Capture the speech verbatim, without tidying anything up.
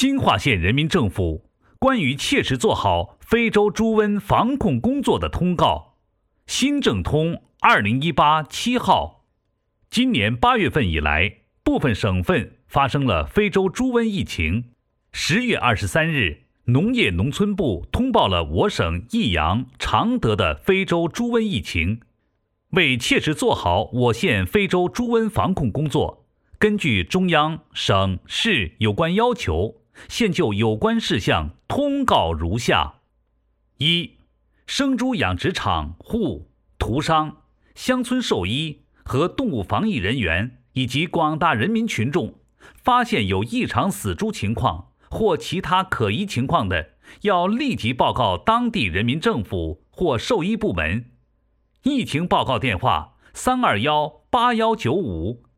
新化县人民政府关于切实做好非洲猪瘟防控工作的通告，新政通二零一八七号。今年八月份以来，部分省份发生了非洲猪瘟疫情。十月二十三日，农业农村部通报了我省益阳、常德的非洲猪瘟疫情。为切实做好我县非洲猪瘟防控工作，根据中央、省、市有关要求，现就有关事项通告如下：一、生猪养殖场、户、屠商、乡村兽医和动物防疫人员以及广大人民群众，发现有异常死猪情况或其他可疑情况的，要立即报告当地人民政府或兽医部门。疫情报告电话：三二幺八幺九五